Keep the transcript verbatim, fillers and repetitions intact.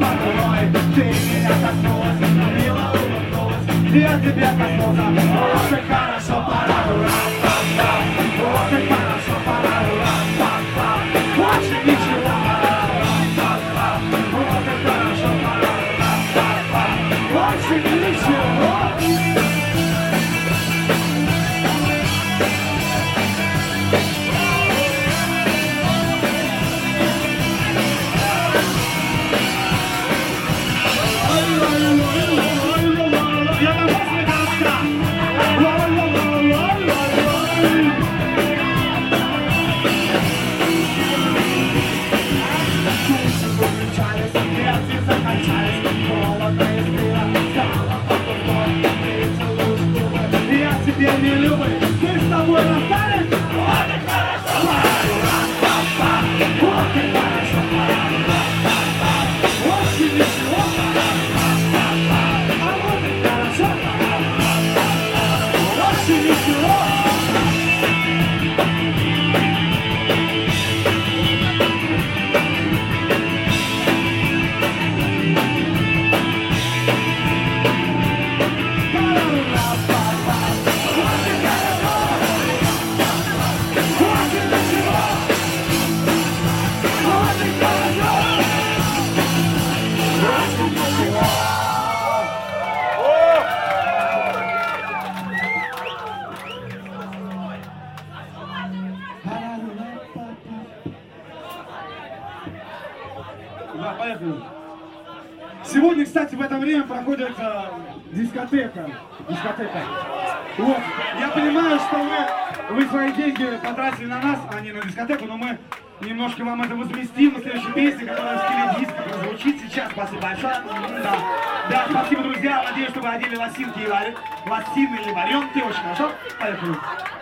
покрой. Ты меня коснулась, мило улыбнулась, я тебя коснулся. Вот и хорошо, пора, ра-па-па. Вот и хорошо, пора, ра-па-па. Больше ничего, ра-па-па. Вот и хорошо, пора, ра-па-па. Больше ничего. Я не люблю, ты с тобой расстались? Вот и хорошо, ра-па-па. Вот и хорошо, ра-па-па. Очень ничего, ра-па-па. А вот и хорошо, ра-па-па. Очень ничего. Да, поехали. Сегодня, кстати, в это время проходит э, дискотека. Дискотека. Вот. Я понимаю, что вы, вы свои деньги потратили на нас, а не на дискотеку, но мы немножко вам это возместим на следующей песне, которая в стиле диска прозвучит сейчас. Спасибо большое. Да. Да, спасибо, друзья. Надеюсь, что вы одели лосинки и варенье. Лосины или варенки. Очень хорошо. Поехали.